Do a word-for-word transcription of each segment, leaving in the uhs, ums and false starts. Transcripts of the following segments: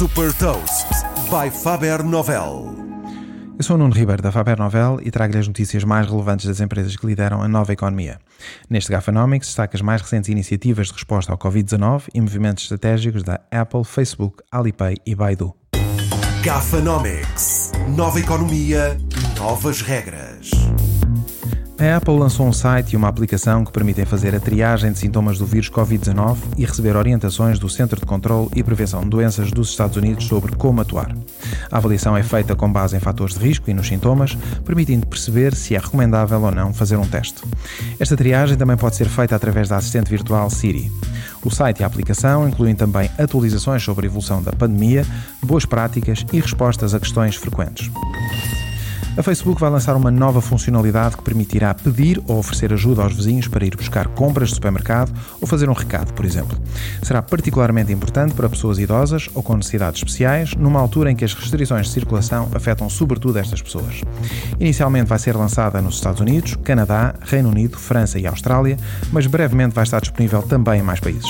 Super Toast by Faber Novel. Eu sou o Nuno Ribeiro da Faber Novel e trago-lhe as notícias mais relevantes das empresas que lideram a nova economia. Neste Gafanomics destaca as mais recentes iniciativas de resposta ao covid dezanove e movimentos estratégicos da Apple, Facebook, Alipay e Baidu. Gafanomics. Nova economia, novas regras. A Apple lançou um site e uma aplicação que permitem fazer a triagem de sintomas do vírus covid dezanove e receber orientações do Centro de Controlo e Prevenção de Doenças dos Estados Unidos sobre como atuar. A avaliação é feita com base em fatores de risco e nos sintomas, permitindo perceber se é recomendável ou não fazer um teste. Esta triagem também pode ser feita através da assistente virtual Siri. O site e a aplicação incluem também atualizações sobre a evolução da pandemia, boas práticas e respostas a questões frequentes. A Facebook vai lançar uma nova funcionalidade que permitirá pedir ou oferecer ajuda aos vizinhos para ir buscar compras de supermercado ou fazer um recado, por exemplo. Será particularmente importante para pessoas idosas ou com necessidades especiais, numa altura em que as restrições de circulação afetam sobretudo estas pessoas. Inicialmente vai ser lançada nos Estados Unidos, Canadá, Reino Unido, França e Austrália, mas brevemente vai estar disponível também em mais países.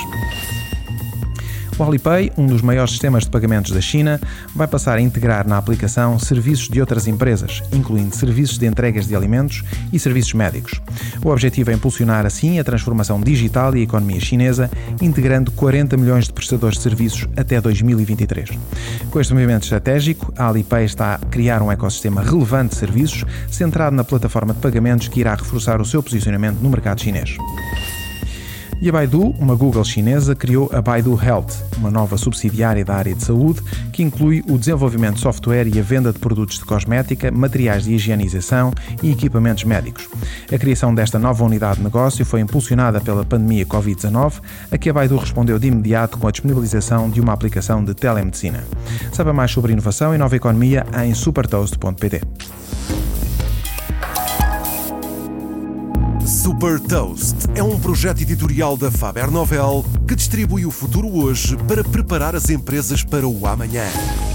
O Alipay, um dos maiores sistemas de pagamentos da China, vai passar a integrar na aplicação serviços de outras empresas, incluindo serviços de entregas de alimentos e serviços médicos. O objetivo é impulsionar assim a transformação digital e a economia chinesa, integrando quarenta milhões de prestadores de serviços até dois mil e vinte e três. Com este movimento estratégico, a Alipay está a criar um ecossistema relevante de serviços, centrado na plataforma de pagamentos que irá reforçar o seu posicionamento no mercado chinês. E a Baidu, uma Google chinesa, criou a Baidu Health, uma nova subsidiária da área de saúde que inclui o desenvolvimento de software e a venda de produtos de cosmética, materiais de higienização e equipamentos médicos. A criação desta nova unidade de negócio foi impulsionada pela pandemia covid dezanove, a que a Baidu respondeu de imediato com a disponibilização de uma aplicação de telemedicina. Saiba mais sobre inovação e nova economia em supertoast ponto pt. Super Toast é um projeto editorial da Faber Novel que distribui o futuro hoje para preparar as empresas para o amanhã.